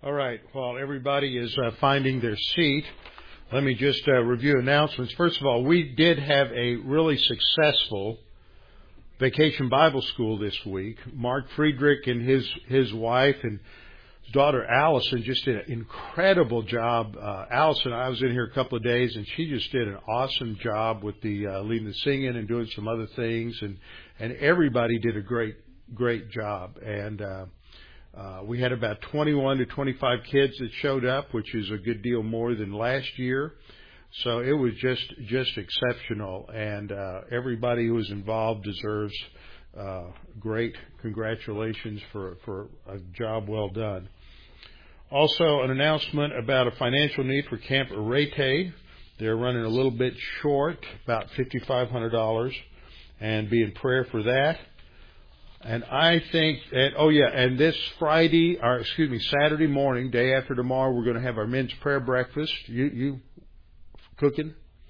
All right. While everybody is finding their seat, let me just review announcements. First of all, we did have a really successful Vacation Bible School this week. Mark Friedrich and his wife and his daughter Allison just did an incredible job. Allison, I was in here a couple of days, and she just did an awesome job with the leading the singing and doing some other things, and everybody did a great job. And we had about 21 to 25 kids that showed up, which is a good deal more than last year. So it was just exceptional, and everybody who was involved deserves great congratulations for a job well done. Also, an announcement about a financial need for Camp Arete. They're running a little bit short, about $5,500, and be in prayer for that. And I think that, and this Saturday morning, day after tomorrow, we're going to have our men's prayer breakfast. You cooking?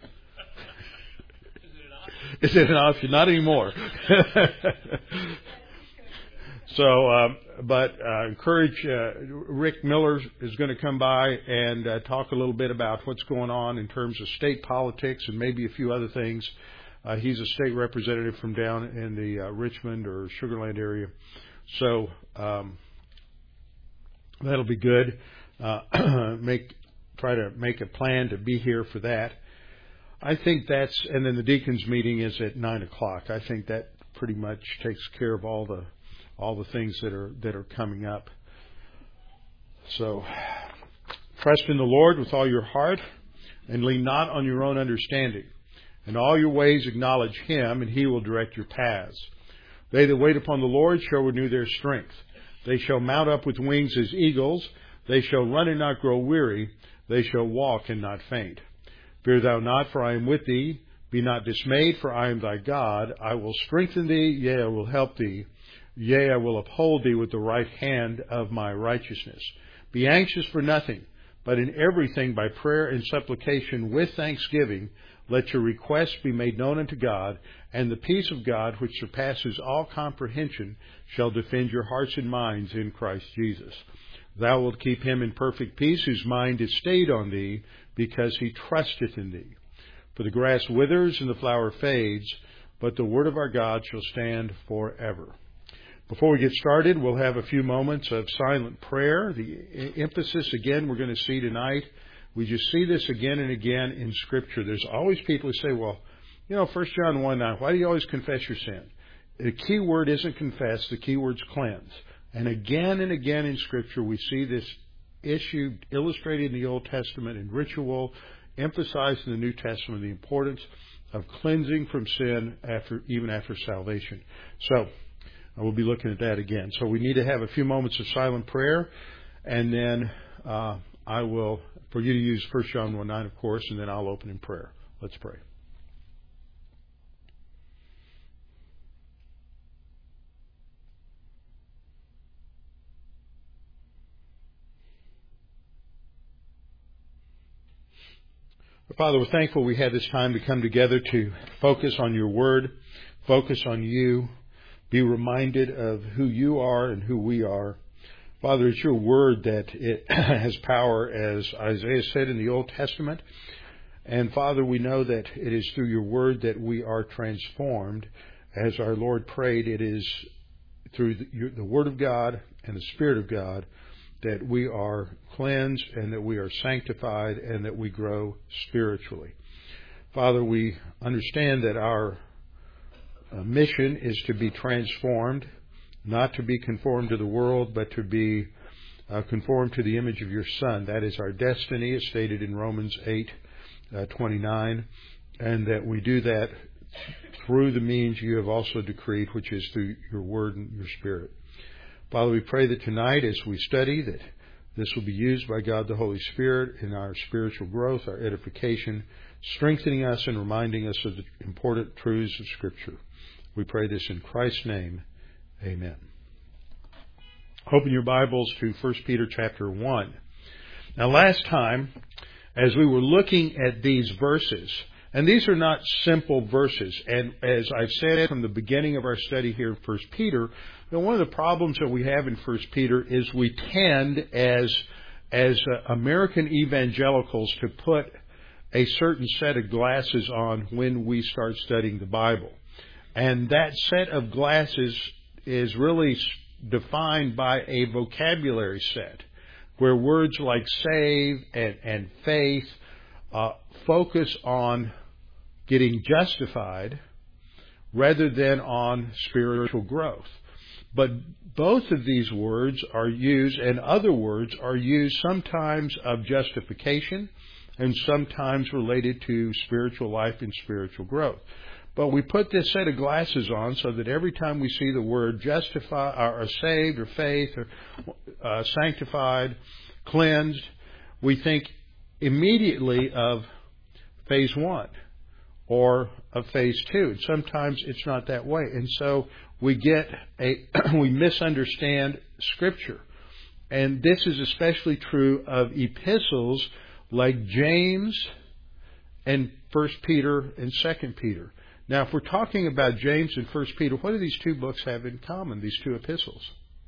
Is it an option? Not anymore. So, encourage, Rick Miller is going to come by and talk a little bit about what's going on in terms of state politics and maybe a few other things. He's a state representative from down in the Richmond or Sugar Land area. So, that'll be good. Try to make a plan to be here for that. I think and then the deacons meeting is at 9:00. I think that pretty much takes care of all the things that are coming up. So, trust in the Lord with all your heart, and lean not on your own understanding. In all your ways acknowledge Him, and He will direct your paths. They that wait upon the Lord shall renew their strength. They shall mount up with wings as eagles. They shall run and not grow weary. They shall walk and not faint. Fear thou not, for I am with thee. Be not dismayed, for I am thy God. I will strengthen thee, yea, I will help thee. Yea, I will uphold thee with the right hand of my righteousness. Be anxious for nothing, but in everything by prayer and supplication with thanksgiving, let your requests be made known unto God, and the peace of God, which surpasses all comprehension, shall defend your hearts and minds in Christ Jesus. Thou wilt keep him in perfect peace, whose mind is stayed on thee, because he trusteth in thee. For the grass withers and the flower fades, but the word of our God shall stand forever. Before we get started, we'll have a few moments of silent prayer. The emphasis, again, we're going to see tonight. We just see this again and again in Scripture. There's always people who say, 1 John 1:9, why do you always confess your sin? The key word isn't confess, the key word's cleanse. And again in Scripture, we see this issue illustrated in the Old Testament in ritual, emphasized in the New Testament, the importance of cleansing from sin even after salvation. So, I will be looking at that again. So we need to have a few moments of silent prayer, and then I will, for you to use 1 John 1:9, of course, and then I'll open in prayer. Let's pray. Father, we're thankful we had this time to come together to focus on your word, focus on you, be reminded of who you are and who we are. Father, it's your word that it has power, as Isaiah said in the Old Testament. And Father, we know that it is through your word that we are transformed. As our Lord prayed, it is through the word of God and the Spirit of God that we are cleansed and that we are sanctified and that we grow spiritually. Father, we understand that our mission is to be transformed, not to be conformed to the world, but to be conformed to the image of your Son. That is our destiny, as stated in Romans 8:29, and that we do that through the means you have also decreed, which is through your word and your Spirit. Father, we pray that tonight as we study, that this will be used by God the Holy Spirit in our spiritual growth, our edification, strengthening us and reminding us of the important truths of Scripture. We pray this in Christ's name. Amen. Open your Bibles to 1 Peter chapter 1. Now, last time, as we were looking at these verses, and these are not simple verses, and as I've said from the beginning of our study here in 1 Peter, one of the problems that we have in 1 Peter is we tend, as as American evangelicals to put a certain set of glasses on when we start studying the Bible. And that set of glasses is really defined by a vocabulary set where words like save and faith focus on getting justified rather than on spiritual growth. But both of these words are used, and other words are used sometimes of justification and sometimes related to spiritual life and spiritual growth. But we put this set of glasses on so that every time we see the word justify or saved or faith or sanctified, cleansed, we think immediately of phase 1 or of phase 2. And sometimes it's not that way. And so we misunderstand Scripture. And this is especially true of epistles like James and 1 Peter and 2 Peter. Now, if we're talking about James and 1 Peter, what do these two books have in common, these two epistles?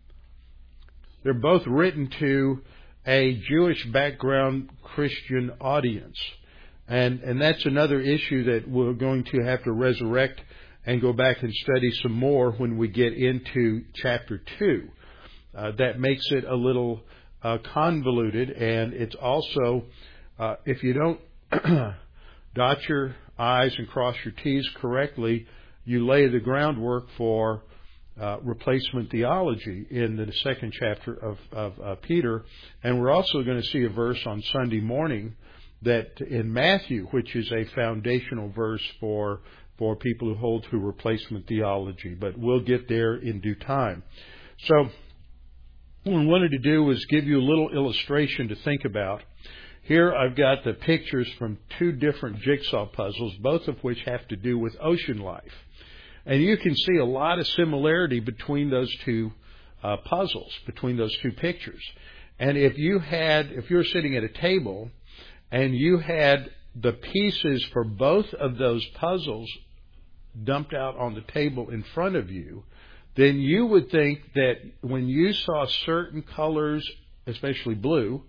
They're both written to a Jewish background Christian audience. And that's another issue that we're going to have to resurrect and go back and study some more when we get into chapter 2. That makes it a little convoluted, and it's also, if you don't dot your I's and cross your T's correctly, you lay the groundwork for replacement theology in the second chapter of Peter. And we're also going to see a verse on Sunday morning that in Matthew, which is a foundational verse for people who hold to replacement theology. But we'll get there in due time. So what I wanted to do was give you a little illustration to think about. Here I've got the pictures from two different jigsaw puzzles, both of which have to do with ocean life. And you can see a lot of similarity between those two puzzles, between those two pictures. And if you're sitting at a table and you had the pieces for both of those puzzles dumped out on the table in front of you, then you would think that when you saw certain colors, especially blue,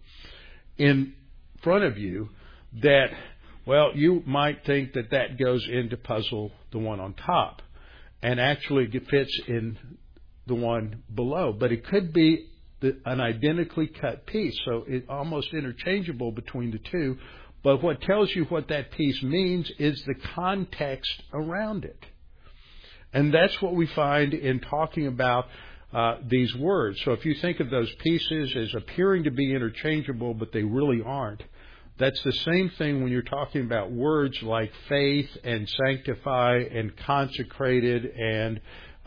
in front of you, that, well, you might think that that goes into puzzle the one on top, and actually it fits in the one below. But it could be an identically cut piece, so it's almost interchangeable between the two. But what tells you what that piece means is the context around it. And that's what we find in talking about these words. So if you think of those pieces as appearing to be interchangeable, but they really aren't, that's the same thing when you're talking about words like faith and sanctify and consecrated and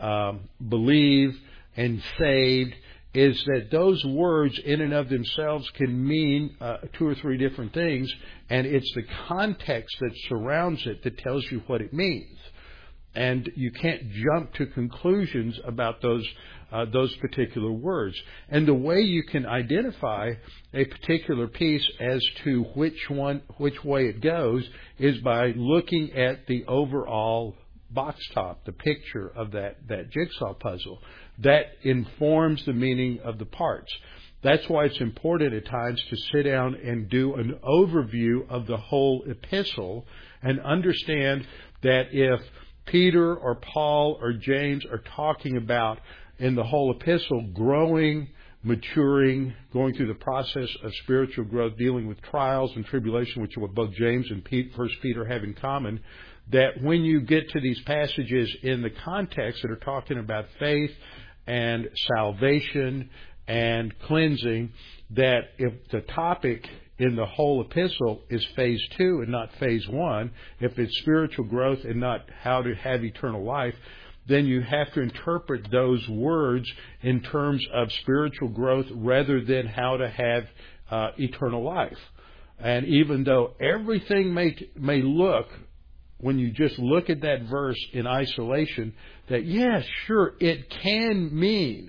believe and saved, is that those words in and of themselves can mean two or three different things, and it's the context that surrounds it that tells you what it means. And you can't jump to conclusions about those particular words. And the way you can identify a particular piece as to which way it goes is by looking at the overall box top, the picture of that jigsaw puzzle. That informs the meaning of the parts. That's why it's important at times to sit down and do an overview of the whole epistle and understand that if Peter or Paul or James are talking about in the whole epistle growing, maturing, going through the process of spiritual growth, dealing with trials and tribulation, which are what both James and 1 Peter have in common, that when you get to these passages in the context that are talking about faith and salvation and cleansing, that if the topic in the whole epistle is phase 2 and not phase 1, if it's spiritual growth and not how to have eternal life, then you have to interpret those words in terms of spiritual growth rather than how to have eternal life. And even though everything may look, when you just look at that verse in isolation, that yes, sure, it can mean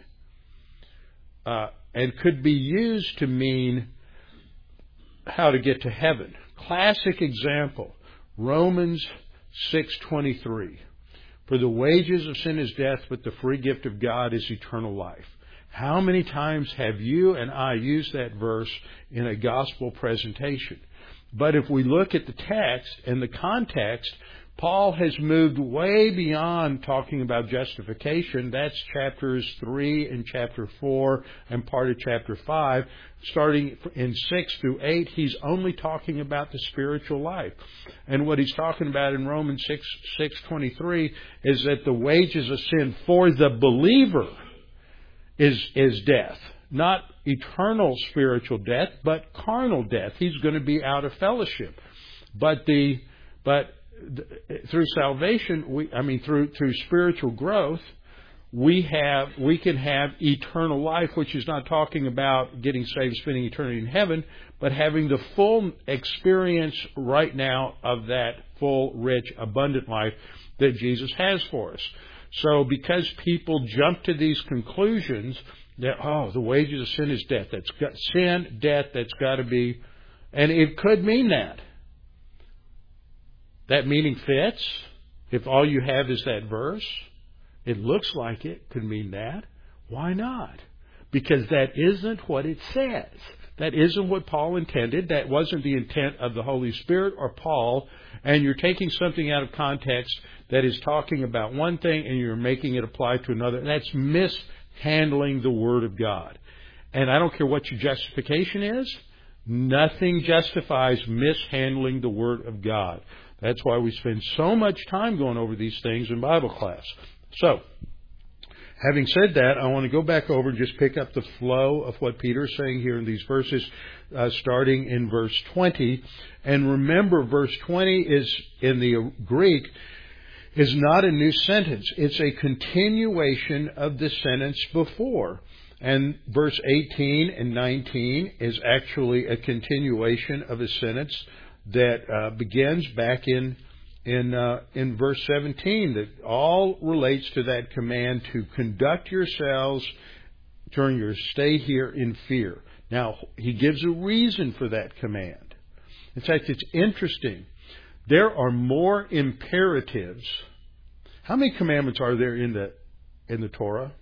and could be used to mean how to get to heaven. Classic example, Romans 6:23. For the wages of sin is death, but the free gift of God is eternal life. How many times have you and I used that verse in a gospel presentation? But if we look at the text and the context, Paul has moved way beyond talking about justification. That's chapters 3 and chapter 4 and part of chapter 5. Starting in 6 through 8, he's only talking about the spiritual life. And what he's talking about in Romans 6:23 is that the wages of sin for the believer is death. Not eternal spiritual death, but carnal death. He's going to be out of fellowship. But through salvation, through spiritual growth, we can have eternal life, which is not talking about getting saved, spending eternity in heaven, but having the full experience right now of that full, rich, abundant life that Jesus has for us. So because people jump to these conclusions that, the wages of sin is death. That's got sin, death, that's got to be, and it could mean that. That meaning fits. If all you have is that verse, it looks like it could mean that. Why not? Because that isn't what it says. That isn't what Paul intended. That wasn't the intent of the Holy Spirit or Paul. And you're taking something out of context that is talking about one thing and you're making it apply to another. That's mishandling the Word of God. And I don't care what your justification is. Nothing justifies mishandling the Word of God. That's why we spend so much time going over these things in Bible class. So, having said that, I want to go back over and just pick up the flow of what Peter is saying here in these verses, starting in verse 20. And remember, verse 20 is, in the Greek, is not a new sentence. It's a continuation of the sentence before. And verse 18 and 19 is actually a continuation of a sentence that begins back in verse 17, that all relates to that command to conduct yourselves during your stay here in fear. Now, he gives a reason for that command. In fact, it's interesting. There are more imperatives. How many commandments are there in the Torah?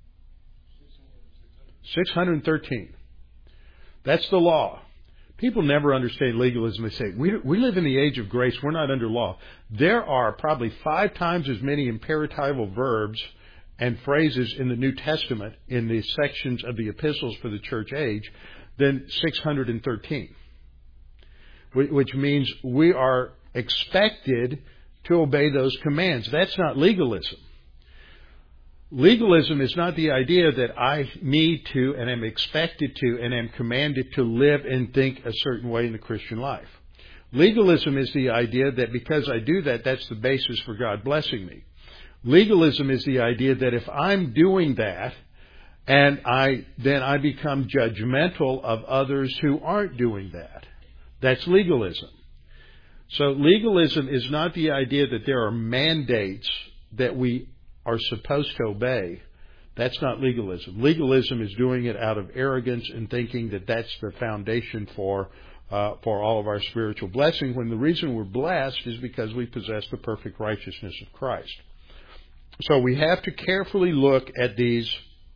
613. That's the law. People never understand legalism. They say, we live in the age of grace. We're not under law. There are probably 5 times as many imperatival verbs and phrases in the New Testament in the sections of the epistles for the church age than 613. Which means we are expected to obey those commands. That's not legalism. Legalism is not the idea that I need to and am expected to and am commanded to live and think a certain way in the Christian life. Legalism is the idea that because I do that, that's the basis for God blessing me. Legalism is the idea that if I'm doing that, and then I become judgmental of others who aren't doing that. That's legalism. So legalism is not the idea that there are mandates that we are supposed to obey. That's not legalism. Legalism is doing it out of arrogance and thinking that that's the foundation for all of our spiritual blessing, when the reason we're blessed is because we possess the perfect righteousness of Christ. So we have to carefully look at these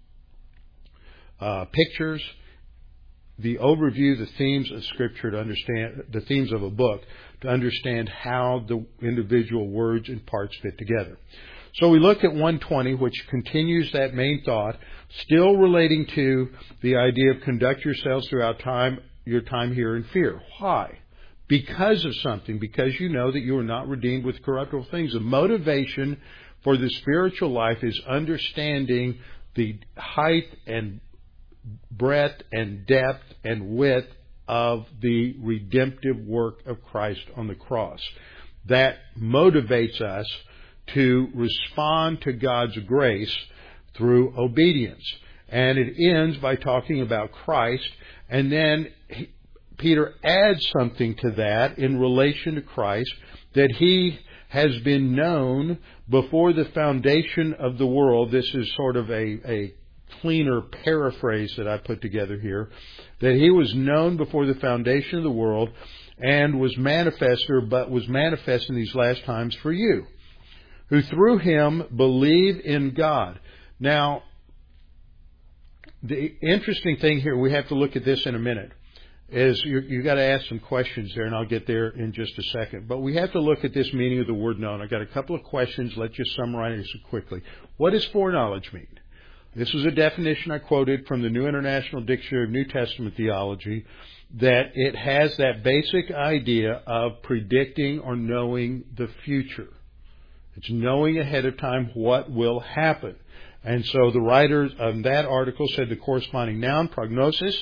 pictures, the overview, the themes of Scripture to understand, the themes of a book, to understand how the individual words and parts fit together. So we look at 120, which continues that main thought, still relating to the idea of conduct yourselves throughout your time here in fear. Why? Because of something. Because you know that you are not redeemed with corruptible things. The motivation for the spiritual life is understanding the height and breadth and depth and width of the redemptive work of Christ on the cross. That motivates us to respond to God's grace through obedience. And it ends by talking about Christ, and then Peter adds something to that in relation to Christ, that He has been known before the foundation of the world. This is sort of a cleaner paraphrase that I put together here, that He was known before the foundation of the world and was manifest in these last times for you, who through Him believe in God. Now, the interesting thing here, we have to look at this in a minute, is you got to ask some questions there, and I'll get there in just a second. But we have to look at this meaning of the word known. I got a couple of questions. Let's just summarize it quickly. What does foreknowledge mean? This is a definition I quoted from the New International Dictionary of New Testament Theology, that it has that basic idea of predicting or knowing the future. It's knowing ahead of time what will happen. And so the writer of that article said the corresponding noun, prognosis,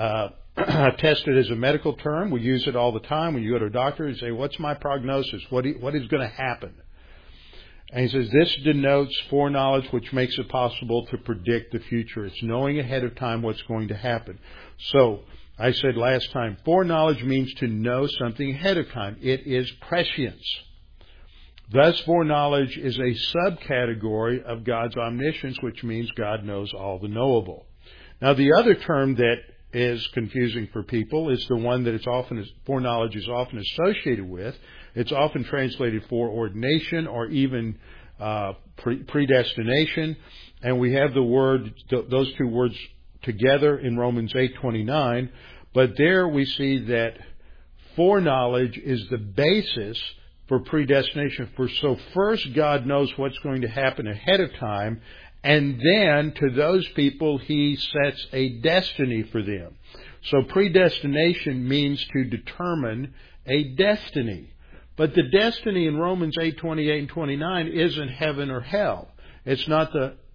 tested as a medical term. We use it all the time. When you go to a doctor, you say, what's my prognosis? What is going to happen? And he says, this denotes foreknowledge, which makes it possible to predict the future. It's knowing ahead of time what's going to happen. So, I said last time, foreknowledge means to know something ahead of time. It is prescience. Thus, foreknowledge is a subcategory of God's omniscience, which means God knows all the knowable. Now, the other term that is confusing for people is the one that foreknowledge is often associated with. It's often translated foreordination or even predestination, and we have those two words together in Romans 8:29. But there we see that foreknowledge is the basis for predestination. So first God knows what's going to happen ahead of time, and then to those people He sets a destiny for them. So predestination means to determine a destiny. But the destiny in Romans 8:28 and 29 isn't heaven or hell. It's not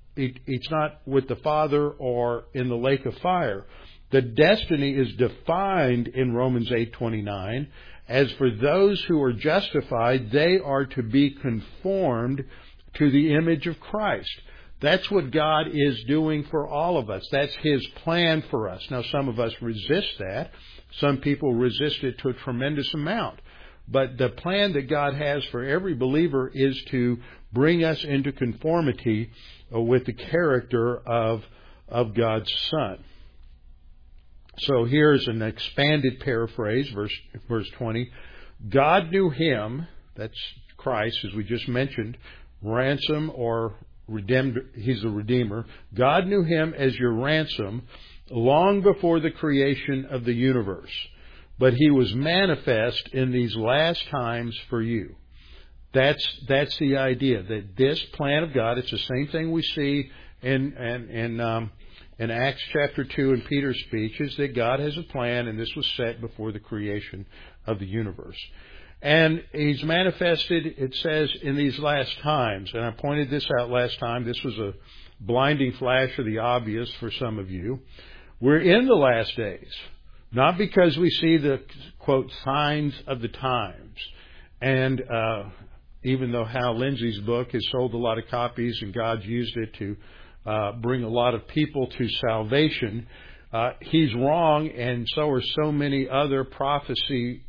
with the Father or in the lake of fire. The destiny is defined in Romans 8:29 as for those who are justified, they are to be conformed to the image of Christ. That's what God is doing for all of us. That's His plan for us. Now, some of us resist that. Some people resist it to a tremendous amount. But the plan that God has for every believer is to bring us into conformity with the character of God's Son. So here's an expanded paraphrase, verse 20. God knew Him, that's Christ, as we just mentioned, ransom or redeemed. He's a redeemer. God knew Him as your ransom long before the creation of the universe. But He was manifest in these last times for you. That's the idea, that this plan of God, it's the same thing we see in Acts chapter 2 in Peter's speech, is that God has a plan, and this was set before the creation of the universe. And He's manifested, it says, in these last times. And I pointed this out last time. This was a blinding flash of the obvious for some of you. We're in the last days. Not because we see the, quote, signs of the times. And even though Hal Lindsey's book has sold a lot of copies and God's used it to bring a lot of people to salvation, he's wrong, and so are so many other prophecy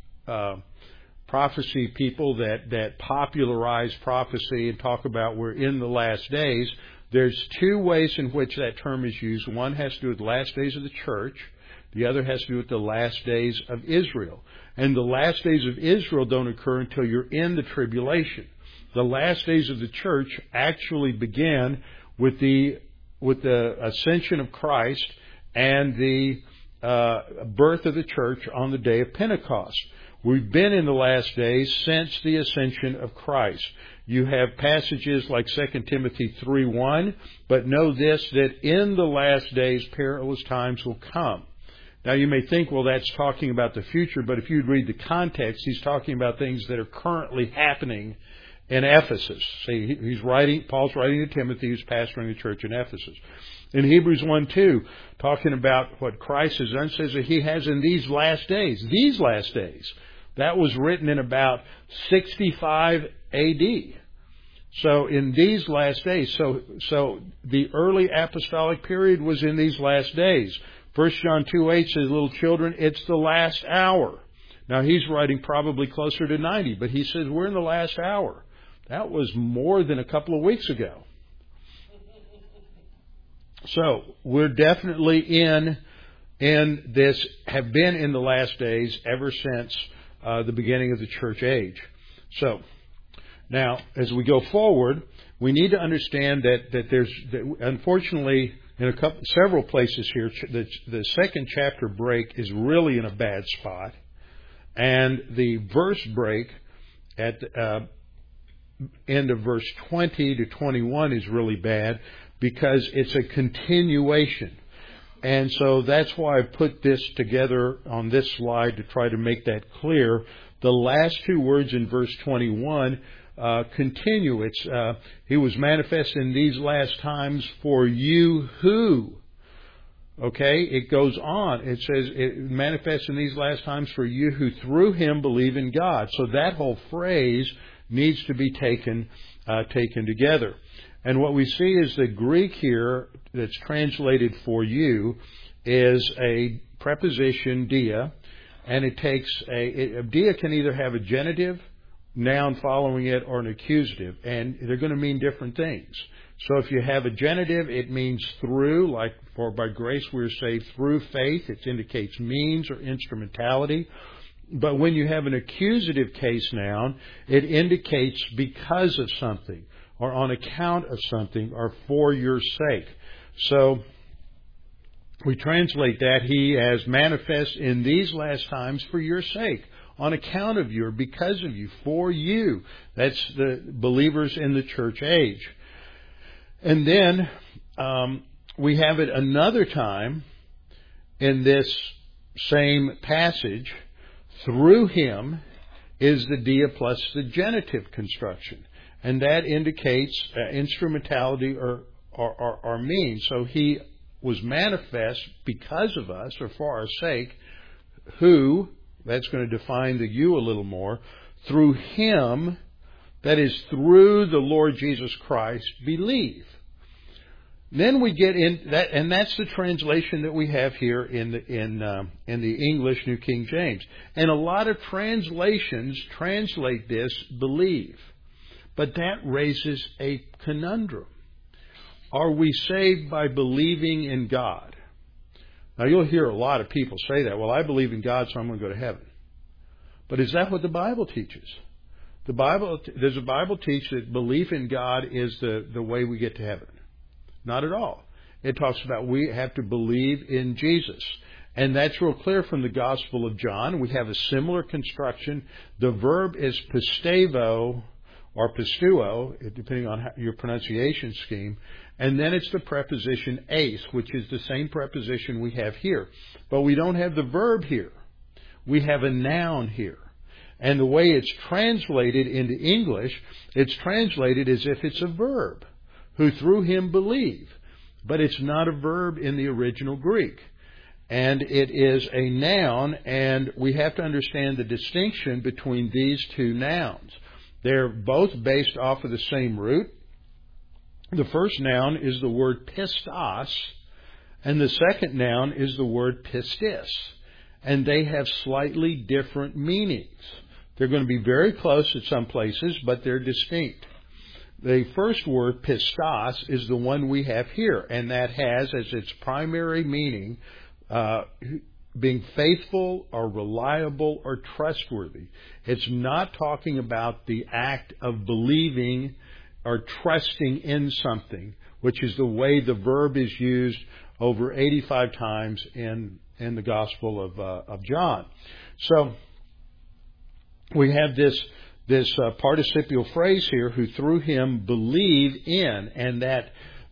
people that popularize prophecy and talk about we're in the last days. There's two ways in which that term is used. One has to do with the last days of the church. The other has to do with the last days of Israel. And the last days of Israel don't occur until you're in the tribulation. The last days of the church actually began with the ascension of Christ and the birth of the church on the day of Pentecost. We've been in the last days since the ascension of Christ. You have passages like 2 Timothy 3:1, but know this, that in the last days perilous times will come. Now you may think, well, that's talking about the future, but if you'd read the context, he's talking about things that are currently happening in Ephesus. See, Paul's writing to Timothy, who's pastoring the church in Ephesus. In Hebrews 1:2, talking about what Christ has done, says that He has in these last days. These last days. That was written in about 65 A.D. So in these last days, so the early apostolic period was in these last days. 1 John 2:8 says, little children, it's the last hour. Now he's writing probably closer to 90, but he says we're in the last hour. That was more than a couple of weeks ago. So we're definitely in this, have been in the last days ever since the beginning of the church age. So now, as we go forward, we need to understand that unfortunately, in several places here, the second chapter break is really in a bad spot, and the verse break at the end of verse 20 to 21 is really bad because it's a continuation. And so that's why I put this together on this slide to try to make that clear. The last two words in verse 21 continue. It's He was manifest in these last times for you who. Okay, it goes on. It says it manifests in these last times for you who through Him believe in God. So that whole phrase needs to be taken together. And what we see is the Greek here that's translated for you is a preposition dia, and it takes a dia can either have a genitive, noun following it, or an accusative, and they're going to mean different things. So if you have a genitive, it means through, like for by grace we're saved through faith. It indicates means or instrumentality. But when you have an accusative case noun, it indicates because of something, or on account of something, or for your sake. So we translate that He as manifest in these last times for your sake, on account of you, or because of you, for you. That's the believers in the church age. And then we have it another time in this same passage. Through Him is the dia plus the genitive construction. And that indicates instrumentality or means. So He was manifest because of us, or for our sake, who, that's going to define the you a little more, through Him, that is through the Lord Jesus Christ, believe. Then we get in that, and that's the translation that we have here in the English New King James. And a lot of translations translate this believe. But that raises a conundrum. Are we saved by believing in God? Now you'll hear a lot of people say that. Well, I believe in God, so I'm going to go to heaven. But is that what the Bible teaches? Does the Bible teach that belief in God is the way we get to heaven? Not at all. It talks about we have to believe in Jesus. And that's real clear from the Gospel of John. We have a similar construction. The verb is pistevo or pistuo, depending on your pronunciation scheme. And then it's the preposition eis, which is the same preposition we have here. But we don't have the verb here. We have a noun here. And the way it's translated into English, it's translated as if it's a verb. Who through Him believe. But it's not a verb in the original Greek. And it is a noun, and we have to understand the distinction between these two nouns. They're both based off of the same root. The first noun is the word pistos, and the second noun is the word pistis. And they have slightly different meanings. They're going to be very close at some places, but they're distinct. The first word, pistos, is the one we have here, and that has as its primary meaning being faithful or reliable or trustworthy. It's not talking about the act of believing or trusting in something, which is the way the verb is used over 85 times in the Gospel of John. So we have this participial phrase here, who through Him believe in, and that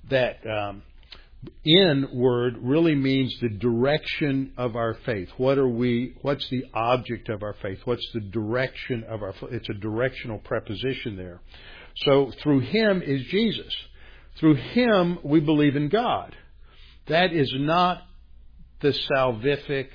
in word really means the direction of our faith. What's the object of our faith? What's the direction of our faith? It's a directional preposition there. So through Him is Jesus. Through Him we believe in God. That is not the salvific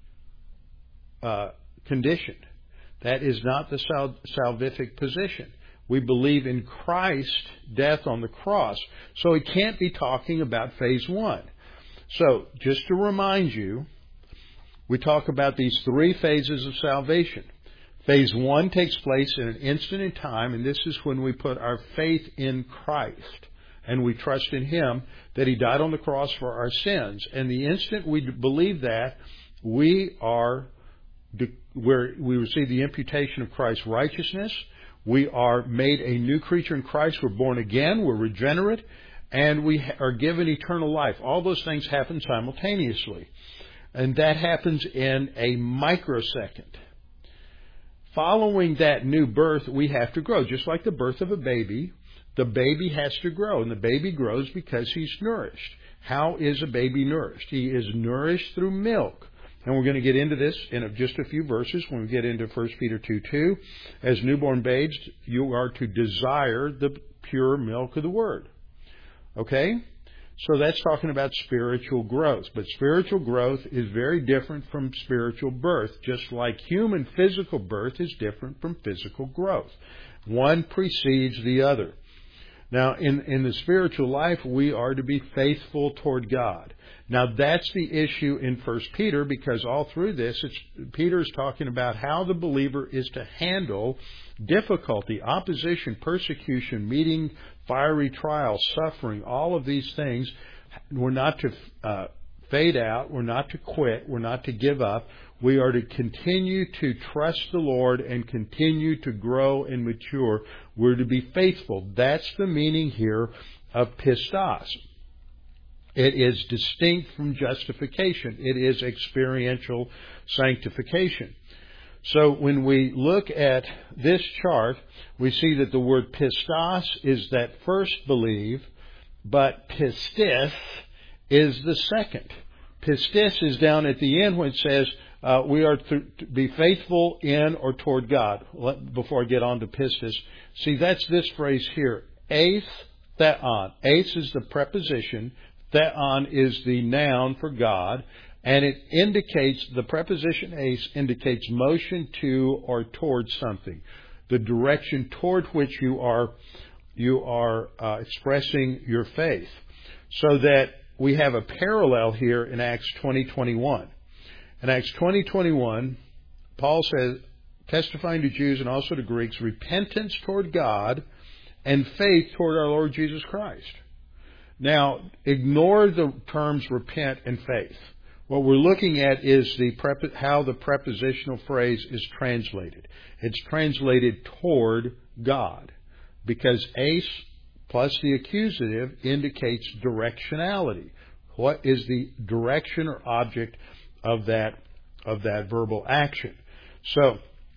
condition. That is not the salvific position. We believe in Christ's death on the cross. So it can't be talking about phase one. So just to remind you, we talk about these three phases of salvation. Phase one takes place in an instant in time, and this is when we put our faith in Christ. And we trust in Him that He died on the cross for our sins. And the instant we believe that, we receive the imputation of Christ's righteousness. We are made a new creature in Christ. We're born again. We're regenerate. and we are given eternal life. All those things happen simultaneously. And that happens in a microsecond. Following that new birth, we have to grow. Just like the birth of a baby, the baby has to grow. And the baby grows because he's nourished. How is a baby nourished? He is nourished through milk. And we're going to get into this in just a few verses when we get into 1 Peter 2:2. As newborn babes, you are to desire the pure milk of the Word. Okay? So that's talking about spiritual growth. But spiritual growth is very different from spiritual birth, just like human physical birth is different from physical growth. One precedes the other. Now, in the spiritual life, we are to be faithful toward God. Now, that's the issue in 1 Peter, because all through this, Peter is talking about how the believer is to handle difficulty, opposition, persecution, meeting fiery trials, suffering, all of these things. We're not to fade out. We're not to quit. We're not to give up. We are to continue to trust the Lord and continue to grow and mature. We're to be faithful. That's the meaning here of pistos. It is distinct from justification. It is experiential sanctification. So when we look at this chart, we see that the word pistos is that first believe, but pistis is the second. Pistis is down at the end when it says we are to be faithful in or toward God. Before I get on to pistis, see, that's this phrase here, eis theon. Eis is the preposition. Theon is the noun for God. And it indicates, the preposition eis indicates motion to or toward something. The direction toward which you are expressing your faith. So that we have a parallel here in Acts 20:21. In Acts 20:21, Paul says, testifying to Jews and also to Greeks, repentance toward God and faith toward our Lord Jesus Christ. Now, ignore the terms repent and faith. What we're looking at is how the prepositional phrase is translated. It's translated toward God, because eis plus the accusative indicates directionality. What is the direction or object of that verbal action? So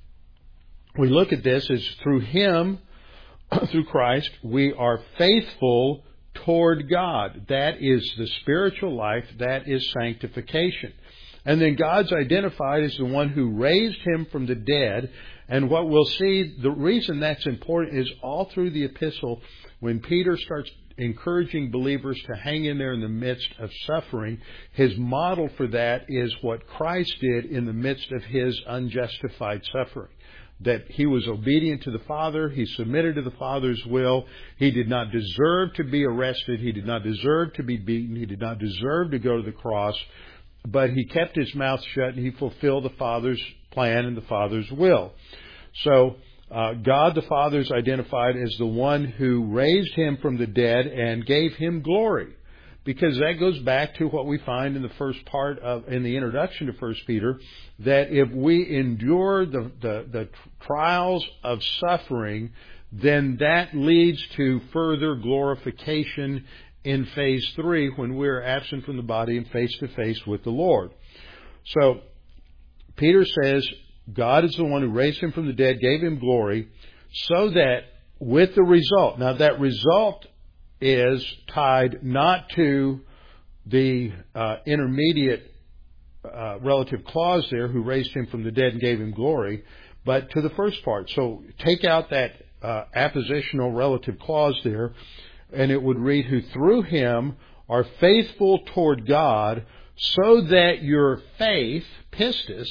we look at this as through Him, through Christ, we are faithful toward God. That is the spiritual life. That is sanctification. And then God's identified as the one who raised Him from the dead. And what we'll see, the reason that's important is all through the epistle, when Peter starts encouraging believers to hang in there in the midst of suffering, his model for that is what Christ did in the midst of His unjustified suffering. That He was obedient to the Father. He submitted to the Father's will. He did not deserve to be arrested. He did not deserve to be beaten. He did not deserve to go to the cross. But He kept His mouth shut and He fulfilled the Father's plan and the Father's will. So God the Father is identified as the one who raised Him from the dead and gave Him glory. Because that goes back to what we find in the first part in the introduction to 1 Peter, that if we endure the trials of suffering, then that leads to further glorification in phase 3 when we're absent from the body and face to face with the Lord. So Peter says God is the one who raised Him from the dead, gave Him glory, so that with the result, now that result is tied not to the intermediate relative clause there, who raised Him from the dead and gave Him glory, but to the first part. So take out that appositional relative clause there, and it would read, who through Him are faithful toward God, so that your faith, pistis,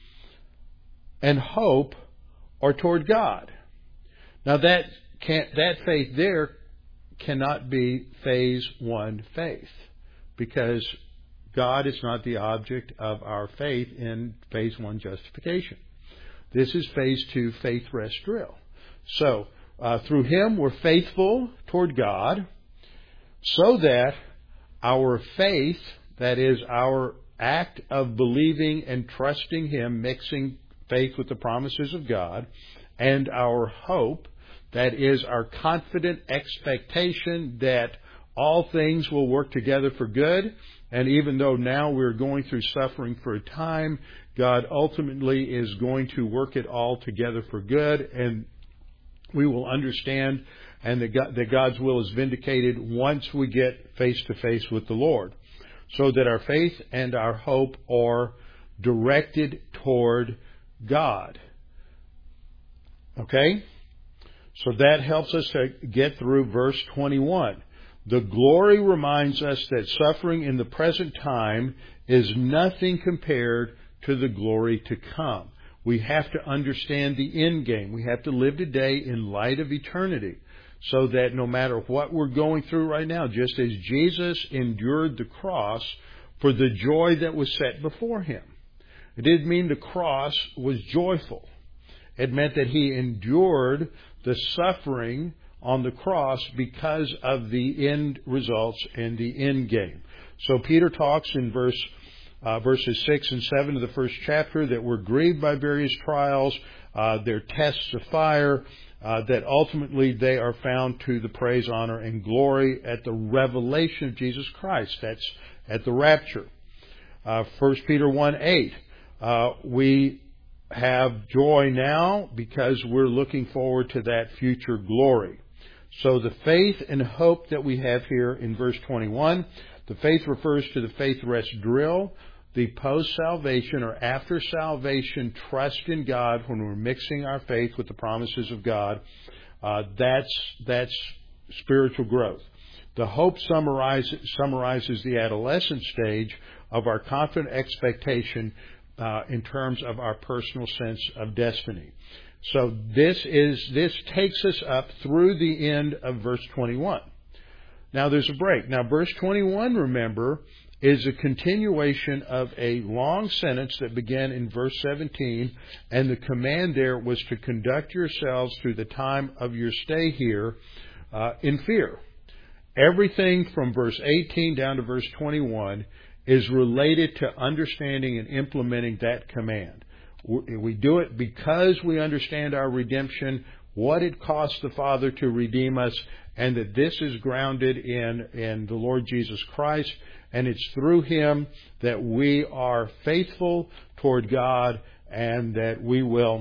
and hope are toward God. Now that faith there cannot be phase 1 faith, because God is not the object of our faith in phase 1 justification. This is phase 2 faith rest drill. So through Him we're faithful toward God, so that our faith, that is our act of believing and trusting Him, mixing faith with the promises of God, and our hope, that is our confident expectation that all things will work together for good. And even though now we're going through suffering for a time, God ultimately is going to work it all together for good. And we will understand and that God's will is vindicated once we get face to face with the Lord. So that our faith and our hope are directed toward God. Okay? So that helps us to get through verse 21. The glory reminds us that suffering in the present time is nothing compared to the glory to come. We have to understand the end game. We have to live today in light of eternity, so that no matter what we're going through right now, just as Jesus endured the cross for the joy that was set before him. It didn't mean the cross was joyful. It meant that he endured the suffering on the cross because of the end results and the end game. So Peter talks in verses 6 and 7 of the first chapter that we're grieved by various trials. They're tests of fire, that ultimately they are found to the praise, honor, and glory at the revelation of Jesus Christ. That's at the rapture. 1 Peter 1:8. We have joy now because we're looking forward to that future glory. So the faith and hope that we have here in verse 21, the faith refers to the faith rest drill, the post-salvation or after salvation trust in God when we're mixing our faith with the promises of God. That's spiritual growth. The hope summarizes the adolescent stage of our confident expectation in terms of our personal sense of destiny. So this takes us up through the end of verse 21. Now there's a break. Now verse 21, remember, is a continuation of a long sentence that began in verse 17, and the command there was to conduct yourselves through the time of your stay here in fear. Everything from verse 18 down to verse 21 is related to understanding and implementing that command. We do it because we understand our redemption, what it cost the Father to redeem us, and that this is grounded in the Lord Jesus Christ, and it's through Him that we are faithful toward God and that we will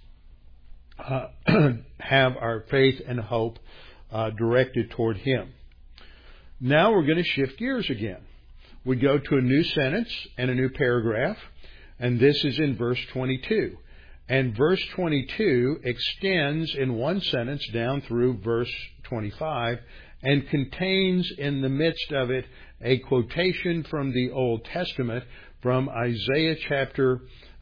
have our faith and hope directed toward Him. Now we're going to shift gears again. We go to a new sentence and a new paragraph, and this is in verse 22. And verse 22 extends in one sentence down through verse 25 and contains in the midst of it a quotation from the Old Testament from Isaiah chapter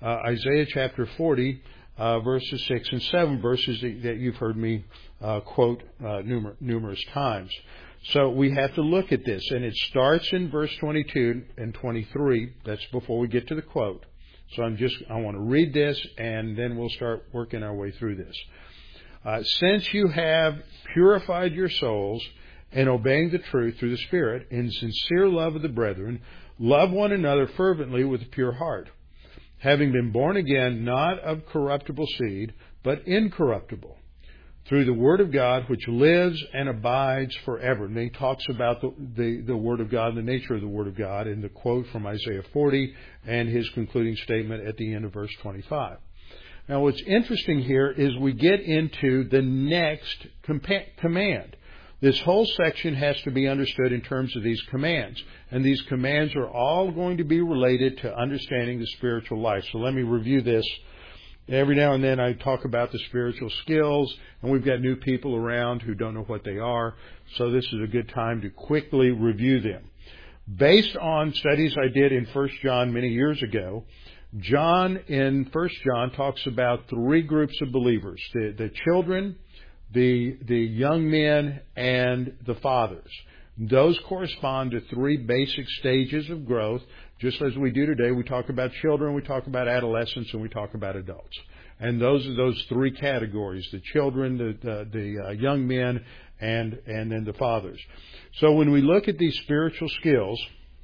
40, verses 6 and 7, verses that you've heard me quote numerous times. So we have to look at this, and it starts in verse 22 and 23. That's before we get to the quote. So I want to read this, and then we'll start working our way through this. Since you have purified your souls in obeying the truth through the Spirit, in sincere love of the brethren, love one another fervently with a pure heart, having been born again, not of corruptible seed, but incorruptible, through the Word of God, which lives and abides forever. And he talks about the Word of God, the nature of the Word of God, in the quote from Isaiah 40 and his concluding statement at the end of verse 25. Now, what's interesting here is we get into the next command. This whole section has to be understood in terms of these commands. And these commands are all going to be related to understanding the spiritual life. So let me review this. Every now and then I talk about the spiritual skills, and we've got new people around who don't know what they are, so this is a good time to quickly review them. Based on studies I did in 1 John many years ago, John in 1 John talks about three groups of believers, the children, the young men, and the fathers. Those correspond to three basic stages of growth. Just as we do today, we talk about children, we talk about adolescents, and we talk about adults. And those are those three categories, the children, the young men, and then the fathers. So when we look at these spiritual skills,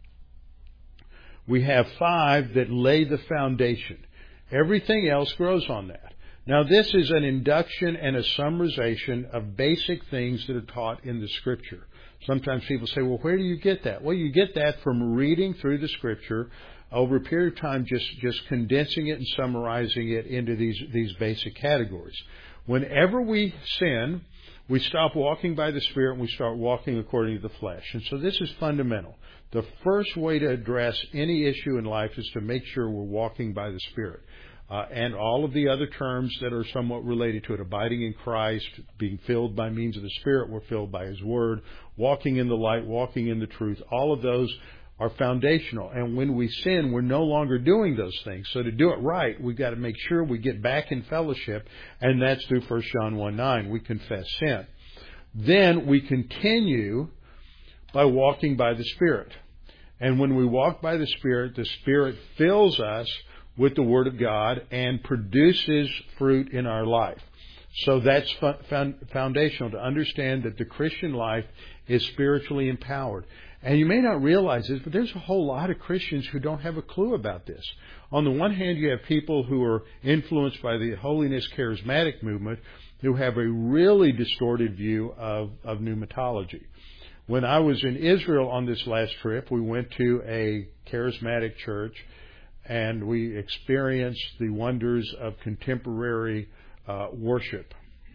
we have 5 that lay the foundation. Everything else grows on that. Now, this is an induction and a summarization of basic things that are taught in the Scripture. Sometimes people say, well, where do you get that? Well, you get that from reading through the Scripture over a period of time, just condensing it and summarizing it into these basic categories. Whenever we sin, we stop walking by the Spirit and we start walking according to the flesh. And so this is fundamental. The first way to address any issue in life is to make sure we're walking by the Spirit. And all of the other terms that are somewhat related to it, abiding in Christ, being filled by means of the Spirit, we're filled by His Word, walking in the light, walking in the truth, all of those are foundational. And when we sin, we're no longer doing those things. So to do it right, we've got to make sure we get back in fellowship, and that's through 1 John 1:9. We confess sin. Then we continue by walking by the Spirit. And when we walk by the Spirit fills us with the Word of God and produces fruit in our life. So that's foundational to understand that the Christian life is spiritually empowered. And you may not realize this, but there's a whole lot of Christians who don't have a clue about this. On the one hand, you have people who are influenced by the holiness charismatic movement who have a really distorted view of pneumatology. When I was in Israel on this last trip, we went to a charismatic church and we experienced the wonders of contemporary worship.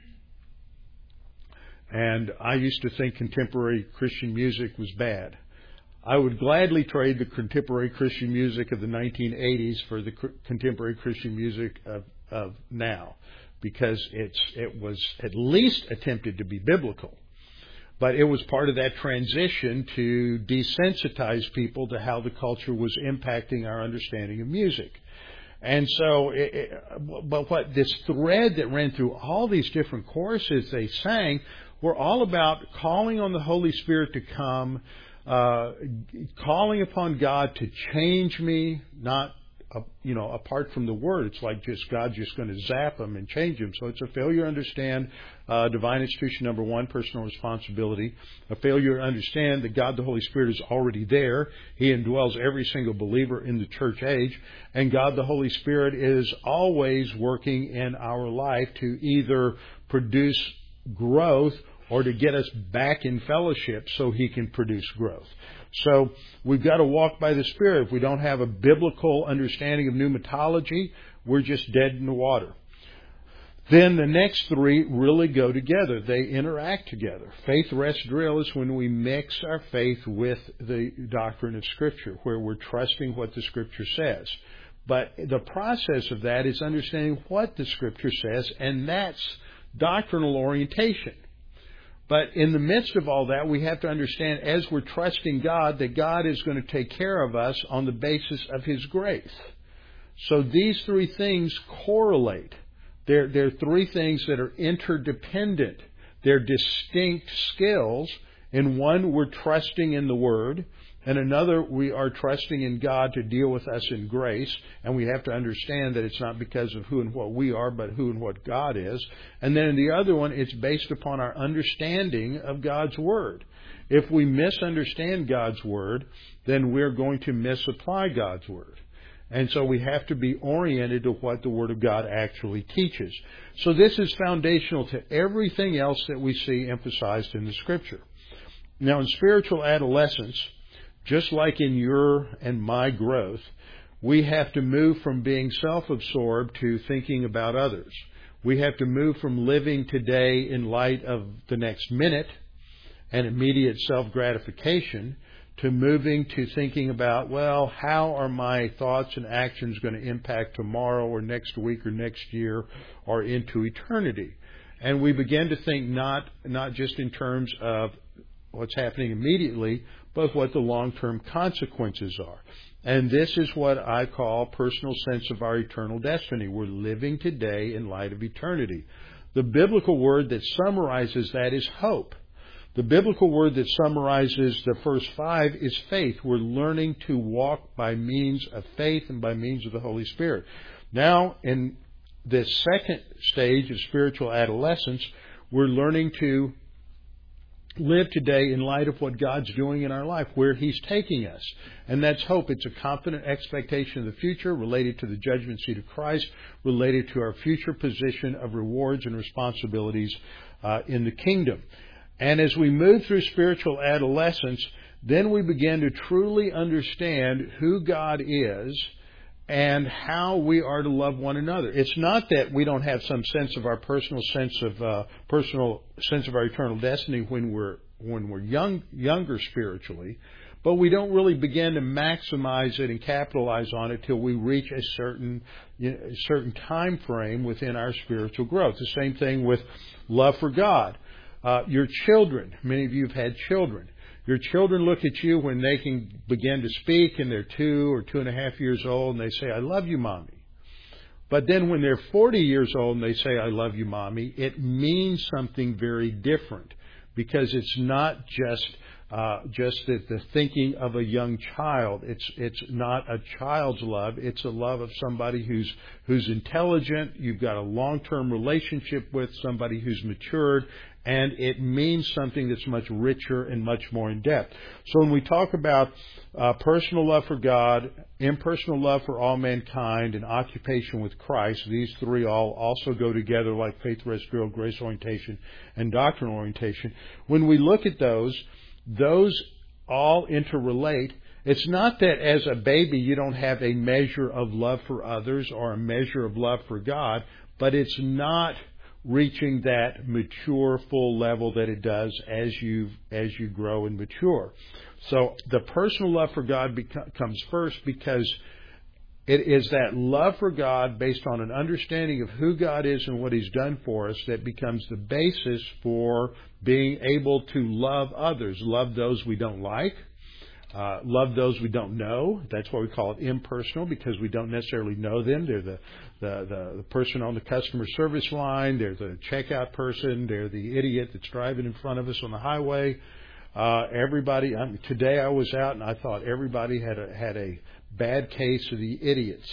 And I used to think contemporary Christian music was bad. I would gladly trade the contemporary Christian music of the 1980s for the contemporary Christian music of now, because it was at least attempted to be biblical. But it was part of that transition to desensitize people to how the culture was impacting our understanding of music. And so, but what this thread that ran through all these different choruses they sang were all about calling on the Holy Spirit to come, calling upon God to change me, not apart from the Word. It's like God's just going to zap them and change them. So it's a failure to understand divine institution number one, personal responsibility. A failure to understand that God the Holy Spirit is already there. He indwells every single believer in the church age. And God the Holy Spirit is always working in our life to either produce growth or to get us back in fellowship so He can produce growth. So we've got to walk by the Spirit. If we don't have a biblical understanding of pneumatology, we're just dead in the water. Then the next three really go together. They interact together. Faith, rest, drill is when we mix our faith with the doctrine of Scripture, where we're trusting what the Scripture says. But the process of that is understanding what the Scripture says, and that's doctrinal orientation. But in the midst of all that, we have to understand, as we're trusting God, that God is going to take care of us on the basis of His grace. So these three things correlate. They're three things that are interdependent. They're distinct skills. In one, we're trusting in the Word. And another, we are trusting in God to deal with us in grace. And we have to understand that it's not because of who and what we are, but who and what God is. And then in the other one, it's based upon our understanding of God's Word. If we misunderstand God's Word, then we're going to misapply God's Word. And so we have to be oriented to what the Word of God actually teaches. So this is foundational to everything else that we see emphasized in the Scripture. Now, in spiritual adolescence, just like in your and my growth, we have to move from being self-absorbed to thinking about others. We have to move from living today in light of the next minute and immediate self-gratification to moving to thinking about, well, how are my thoughts and actions going to impact tomorrow or next week or next year or into eternity? And we begin to think not just in terms of what's happening immediately, but what the long-term consequences are. And this is what I call personal sense of our eternal destiny. We're living today in light of eternity. The biblical word that summarizes that is hope. The biblical word that summarizes the first five is faith. We're learning to walk by means of faith and by means of the Holy Spirit. Now, in this second stage of spiritual adolescence, we're learning to live today in light of what God's doing in our life, where He's taking us. And that's hope. It's a confident expectation of the future related to the judgment seat of Christ, related to our future position of rewards and responsibilities in the kingdom. And as we move through spiritual adolescence, then we begin to truly understand who God is and how we are to love one another. It's not that we don't have some sense of our personal sense of our eternal destiny when we're younger spiritually, but we don't really begin to maximize it and capitalize on it till we reach a certain time frame within our spiritual growth. The same thing with love for God. Your children, many of you have had children. Your children look at you when they can begin to speak and they're 2 or 2.5 years old and they say, "I love you, Mommy." But then when they're 40 years old and they say, "I love you, Mommy," it means something very different, because it's not just the thinking of a young child. It's not a child's love. It's a love of somebody who's intelligent. You've got a long-term relationship with somebody who's matured, and it means something that's much richer and much more in depth. So when we talk about personal love for God, impersonal love for all mankind, and occupation with Christ, these three all also go together like faith, rest, drill, grace orientation, and doctrinal orientation. When we look at those all interrelate. It's not that as a baby you don't have a measure of love for others or a measure of love for God, but it's not reaching that mature, full level that it does as you grow and mature. So the personal love for God comes first, because it is that love for God based on an understanding of who God is and what He's done for us that becomes the basis for being able to love others. Love those we don't like. Love those we don't know. That's why we call it impersonal, because we don't necessarily know them. They're the person on the customer service line. They're the checkout person. They're the idiot that's driving in front of us on the highway. Today I was out and I thought everybody had a bad case of the idiots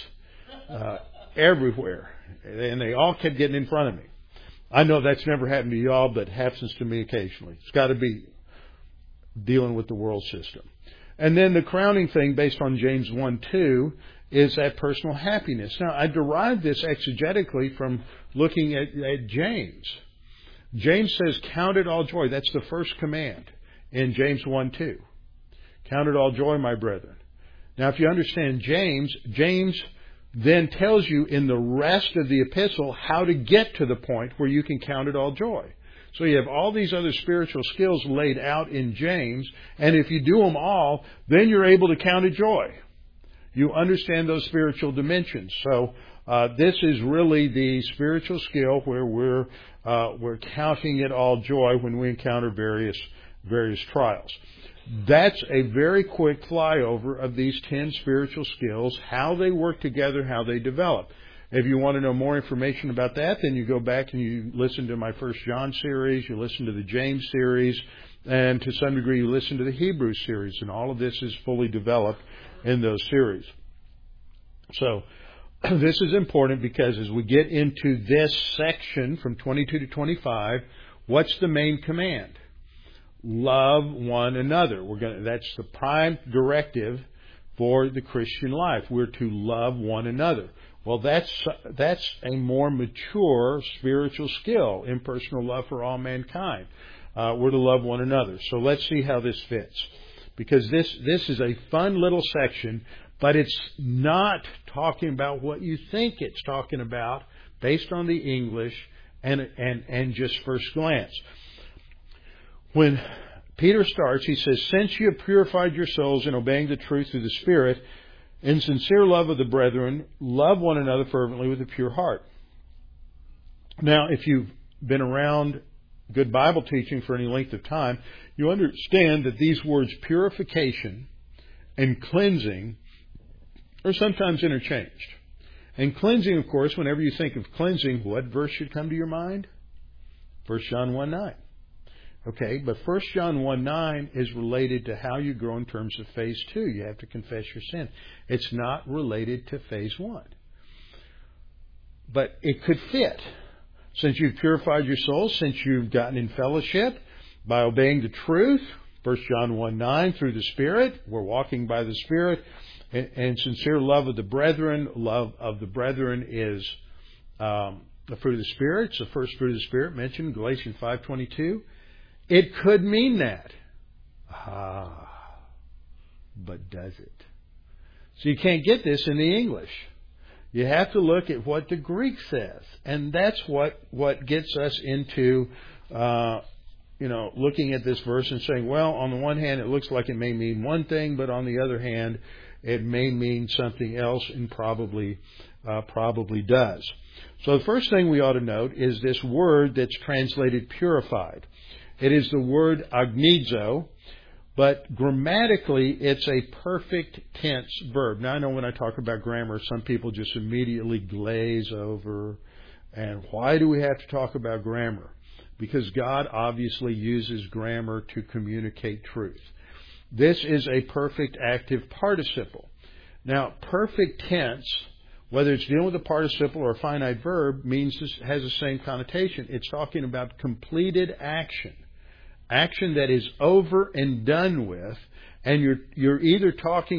everywhere, and they all kept getting in front of me. I know that's never happened to y'all, but it happens to me occasionally. It's got to be dealing with the world system. And then the crowning thing, based on James 1:2, is that personal happiness. Now, I derived this exegetically from looking at James. James says, "Count it all joy." That's the first command in James 1:2. "Count it all joy, my brethren." Now, if you understand James then tells you in the rest of the epistle how to get to the point where you can count it all joy. So you have all these other spiritual skills laid out in James, and if you do them all, then you're able to count it joy. You understand those spiritual dimensions. So this is really the spiritual skill where we're counting it all joy when we encounter various trials. That's a very quick flyover of these 10 spiritual skills, how they work together, how they develop. If you want to know more information about that, then you go back and you listen to my 1 John series, you listen to the James series, and to some degree you listen to the Hebrews series, and all of this is fully developed in those series. So this is important, because as we get into this section from 22 to 25, what's the main command? Love one another. That's the prime directive for the Christian life. We're to love one another. Well, that's a more mature spiritual skill, impersonal love for all mankind. We're to love one another. So let's see how this fits, because this is a fun little section, but it's not talking about what you think it's talking about based on the English and just first glance. When Peter starts, he says, "Since you have purified your souls in obeying the truth through the Spirit, in sincere love of the brethren, love one another fervently with a pure heart." Now, if you've been around good Bible teaching for any length of time, you understand that these words purification and cleansing are sometimes interchanged. And cleansing, of course, whenever you think of cleansing, what verse should come to your mind? 1 John 1:9. Okay, but 1 John 1:9 is related to how you grow in terms of phase 2. You have to confess your sin. It's not related to phase 1. But it could fit. Since you've purified your soul, since you've gotten in fellowship by obeying the truth, 1 John 1:9, through the Spirit, we're walking by the Spirit, and sincere love of the brethren. Love of the brethren is the fruit of the Spirit. It's the first fruit of the Spirit mentioned in Galatians 5:22. It could mean that. But does it? So you can't get this in the English. You have to look at what the Greek says. And that's what gets us into, looking at this verse and saying, well, on the one hand, it looks like it may mean one thing, but on the other hand, it may mean something else, and probably does. So the first thing we ought to note is this word that's translated purified. It is the word agnizo, but grammatically it's a perfect tense verb. Now I know when I talk about grammar, some people just immediately glaze over. And why do we have to talk about grammar? Because God obviously uses grammar to communicate truth. This is a perfect active participle. Now, perfect tense, whether it's dealing with a participle or a finite verb, has the same connotation. It's talking about completed action. Action that is over and done with, and you're either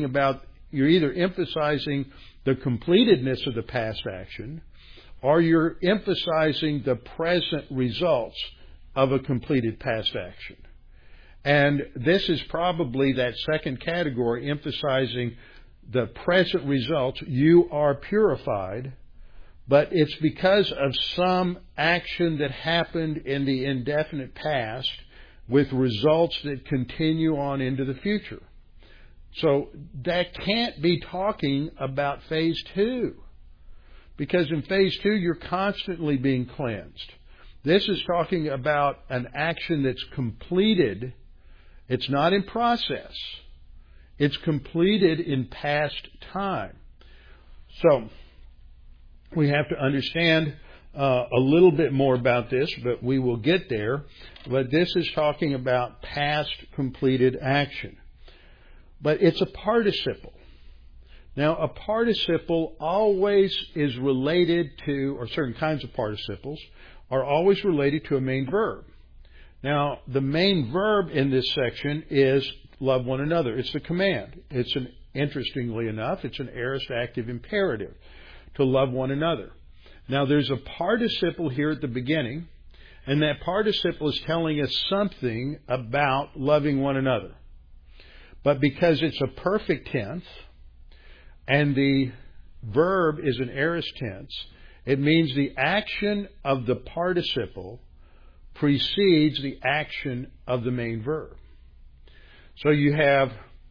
emphasizing the completedness of the past action, or you're emphasizing the present results of a completed past action. And this is probably that second category, emphasizing the present results. You are purified, but it's because of some action that happened in the indefinite past with results that continue on into the future. So that can't be talking about phase 2. Because in phase 2, you're constantly being cleansed. This is talking about an action that's completed. It's not in process. It's completed in past time. So we have to understand a little bit more about this, but we will get there. But this is talking about past completed action. But it's a participle. Now, a participle always is related to, or certain kinds of participles are always related to a main verb. Now, the main verb in this section is love one another. It's the command. Interestingly enough, it's an aorist active imperative to love one another. Now, there's a participle here at the beginning, and that participle is telling us something about loving one another. But because it's a perfect tense, and the verb is an aorist tense, it means the action of the participle precedes the action of the main verb. So you have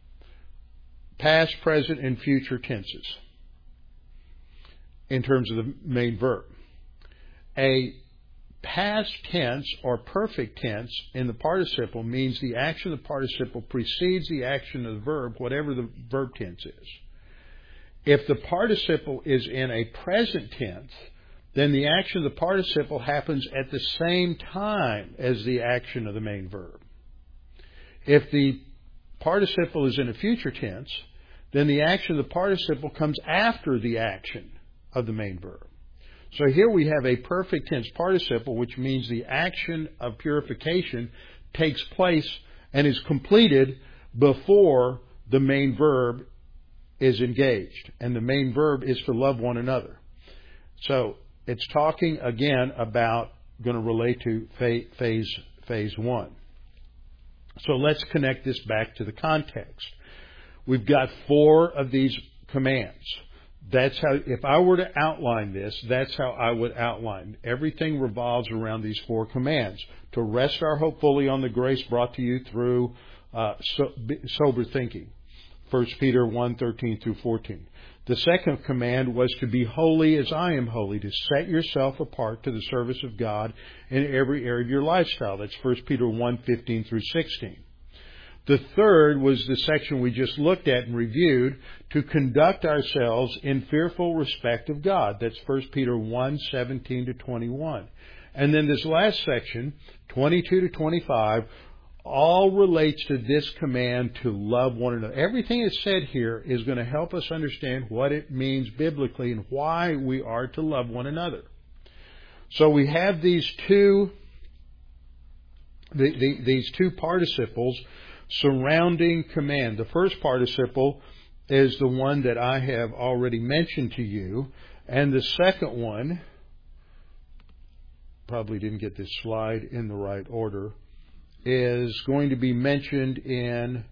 past, present, and future tenses in terms of the main verb. A past tense or perfect tense in the participle means the action of the participle precedes the action of the verb, whatever the verb tense is. If the participle is in a present tense, then the action of the participle happens at the same time as the action of the main verb. If the participle is in a future tense, then the action of the participle comes after the action of the main verb. So here we have a perfect tense participle, which means the action of purification takes place and is completed before the main verb is engaged. And the main verb is to love one another. So it's talking again about, going to relate to phase 1. So let's connect this back to the context. We've got 4 of these commands. That's how, if I were to outline this, that's how I would outline. Everything revolves around these 4 commands. To rest our hope fully on the grace brought to you through sober thinking. 1 Peter 1:13 through 14. The second command was to be holy as I am holy, to set yourself apart to the service of God in every area of your lifestyle. That's 1 Peter 1:15 through 16. The third was the section we just looked at and reviewed, to conduct ourselves in fearful respect of God. That's 1 Peter 1:17 to 21. And then this last section, 22 to 25, all relates to this command to love one another. Everything that's said here is going to help us understand what it means biblically and why we are to love one another. So we have these two participles surrounding command. The first participle is the one that I have already mentioned to you, and the second one, probably didn't get this slide in the right order, is going to be mentioned in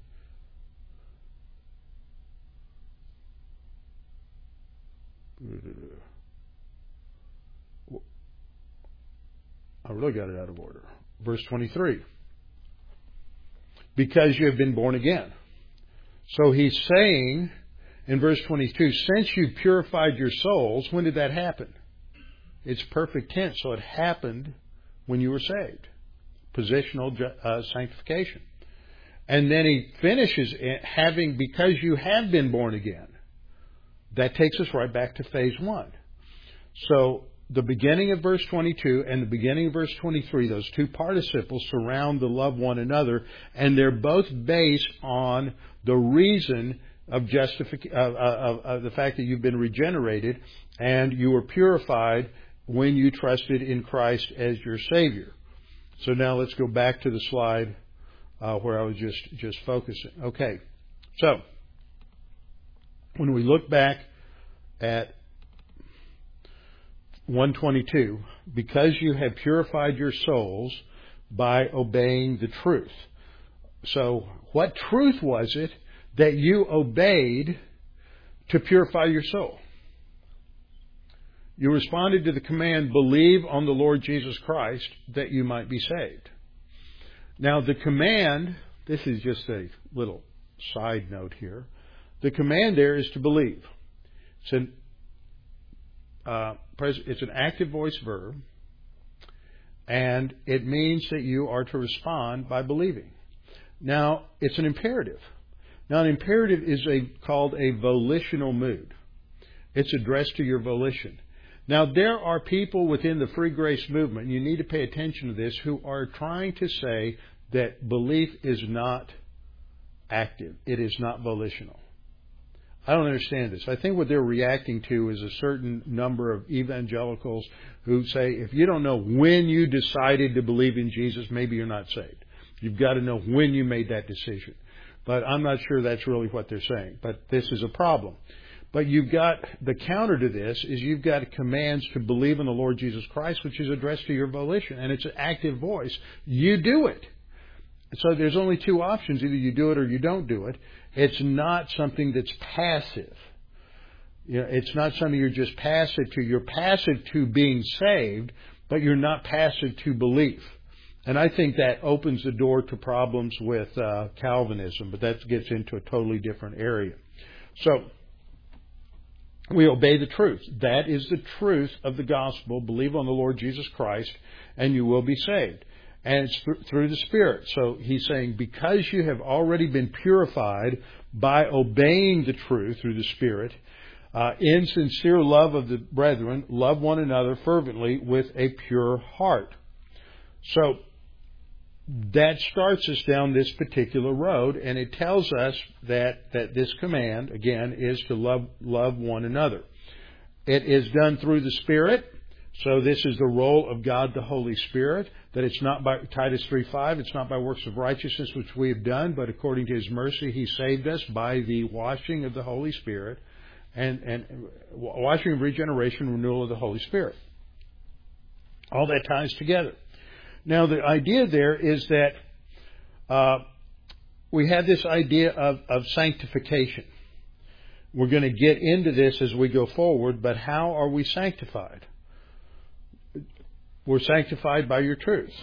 I really got it out of order. Verse 23. Because you have been born again. So he's saying in verse 22, since you purified your souls, when did that happen? It's perfect tense, so it happened when you were saved. Positional sanctification. And then he finishes it because you have been born again. That takes us right back to phase 1. So the beginning of verse 22 and the beginning of verse 23, those two participles surround the love one another, and they're both based on the reason of the fact that you've been regenerated and you were purified when you trusted in Christ as your Savior. So now let's go back to the slide where I was just focusing. Okay, so when we look back at 122, because you have purified your souls by obeying the truth. So what truth was it that you obeyed to purify your soul? You responded to the command, believe on the Lord Jesus Christ that you might be saved. Now the command, this is just a little side note here. The command there is to believe. It's an active voice verb, and it means that you are to respond by believing. Now, it's an imperative. Now, an imperative is called a volitional mood. It's addressed to your volition. Now, there are people within the free grace movement, and you need to pay attention to this, who are trying to say that belief is not active. It is not volitional. I don't understand this. I think what they're reacting to is a certain number of evangelicals who say, if you don't know when you decided to believe in Jesus, maybe you're not saved. You've got to know when you made that decision. But I'm not sure that's really what they're saying. But this is a problem. But you've got, the counter to this is you've got commands to believe in the Lord Jesus Christ, which is addressed to your volition. And it's an active voice. You do it. So there's only two options. Either you do it or you don't do it. It's not something that's passive. You know, it's not something you're just passive to. You're passive to being saved, but you're not passive to belief. And I think that opens the door to problems with Calvinism, but that gets into a totally different area. So we obey the truth. That is the truth of the gospel. Believe on the Lord Jesus Christ, and you will be saved. And it's through the Spirit. So he's saying, because you have already been purified by obeying the truth through the Spirit, in sincere love of the brethren, love one another fervently with a pure heart. So that starts us down this particular road, and it tells us that this command, again, is to love one another. It is done through the Spirit. So this is the role of God the Holy Spirit, that it's not by Titus 3:5, it's not by works of righteousness which we have done, but according to His mercy He saved us by the washing of the Holy Spirit and washing of regeneration, renewal of the Holy Spirit. All that ties together. Now the idea there is that we have this idea of sanctification. We're going to get into this as we go forward, but how are we sanctified? We're sanctified by your truth.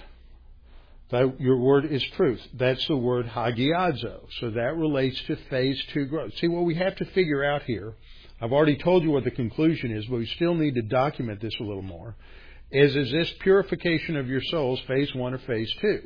Your word is truth. That's the word hagiadzo. So that relates to phase 2 growth. See, what we have to figure out here, I've already told you what the conclusion is, but we still need to document this a little more, is this purification of your souls phase 1 or phase 2?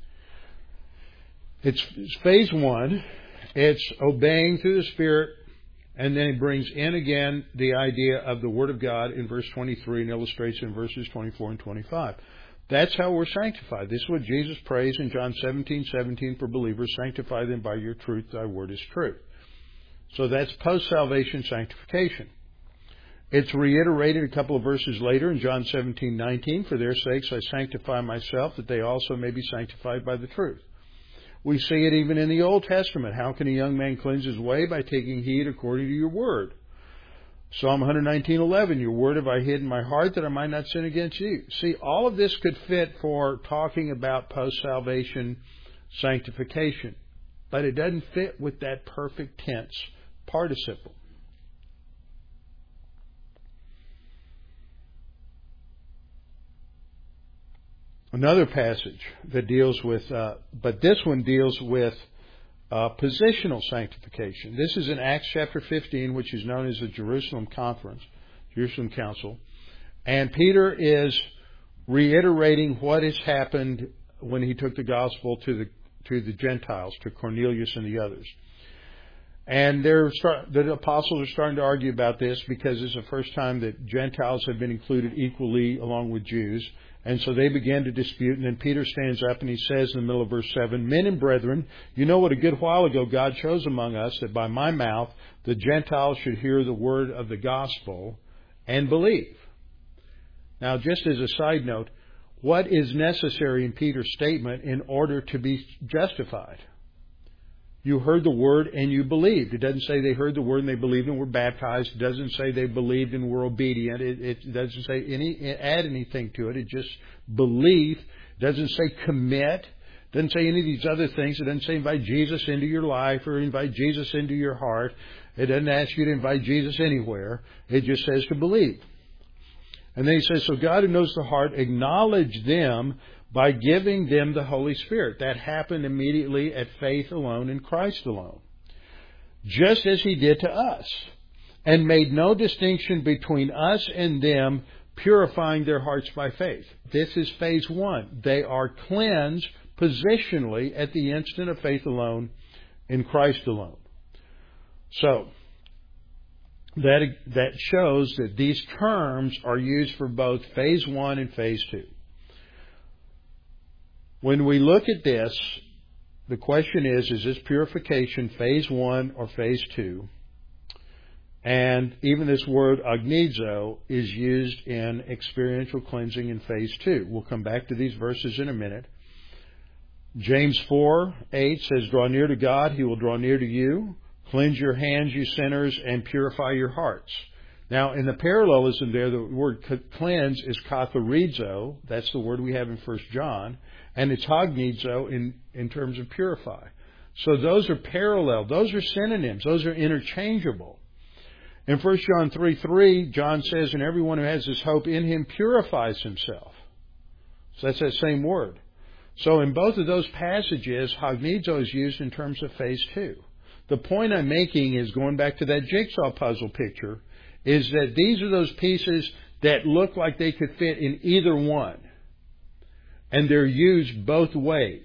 It's phase 1. It's obeying through the Spirit. And then he brings in again the idea of the Word of God in verse 23 and illustrates in verses 24 and 25. That's how we're sanctified. This is what Jesus prays in John 17:17 for believers. Sanctify them by your truth. Thy word is truth. So that's post-salvation sanctification. It's reiterated a couple of verses later in John 17:19. For their sakes I sanctify myself, that they also may be sanctified by the truth. We see it even in the Old Testament. How can a young man cleanse his way? By taking heed according to your word. Psalm 119:11, your word have I hid in my heart that I might not sin against you. See, all of this could fit for talking about post-salvation sanctification, but it doesn't fit with that perfect tense participle. Another passage that deals with, but this one deals with positional sanctification. This is in Acts chapter 15, which is known as the Jerusalem Council. And Peter is reiterating what has happened when he took the gospel to the Gentiles, to Cornelius and the others. And the apostles are starting to argue about this because it's the first time that Gentiles have been included equally along with Jews. And so they began to dispute, and then Peter stands up and he says in the middle of verse 7, Men and brethren, you know what a good while ago God chose among us, that by my mouth the Gentiles should hear the word of the gospel and believe. Now, just as a side note, what is necessary in Peter's statement in order to be justified? You heard the word and you believed. It doesn't say they heard the word and they believed and were baptized. It doesn't say they believed and were obedient. It doesn't say add anything to it. It just believe. It doesn't say commit. It doesn't say any of these other things. It doesn't say invite Jesus into your life or invite Jesus into your heart. It doesn't ask you to invite Jesus anywhere. It just says to believe. And then he says, so God who knows the heart, acknowledge them by giving them the Holy Spirit. That happened immediately at faith alone in Christ alone. Just as He did to us. And made no distinction between us and them, purifying their hearts by faith. This is phase one. They are cleansed positionally at the instant of faith alone in Christ alone. So, that shows that these terms are used for both phase one and phase two. When we look at this, the question is this purification phase one or phase two? And even this word agnizo is used in experiential cleansing in phase two. We'll come back to these verses in a minute. James 4:8 says, draw near to God, He will draw near to you. Cleanse your hands, you sinners, and purify your hearts. Now, in the parallelism there, the word cleanse is katharizo. That's the word we have in 1 John. And it's hagnizo in terms of purify. So those are parallel. Those are synonyms. Those are interchangeable. In 1 John 3:3, John says, and everyone who has this hope in Him purifies himself. So that's that same word. So in both of those passages, hagnizo is used in terms of phase two. The point I'm making is, going back to that jigsaw puzzle picture, is that these are those pieces that look like they could fit in either one. And they're used both ways.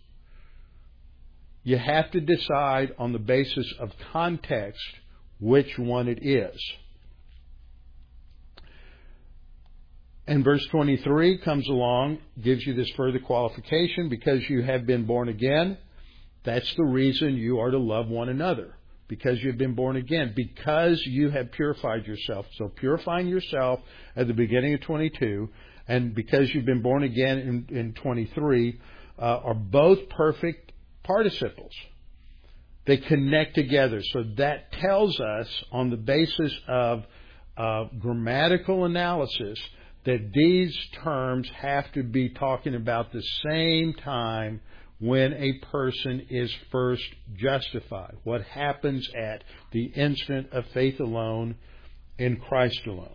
You have to decide on the basis of context which one it is. And verse 23 comes along, gives you this further qualification, because you have been born again. That's the reason you are to love one another. Because you've been born again. Because you have purified yourself. So purifying yourself at the beginning of 22, and because you've been born again in 23, are both perfect participles. They connect together. So that tells us, on the basis of grammatical analysis, that these terms have to be talking about the same time when a person is first justified. What happens at the instant of faith alone in Christ alone.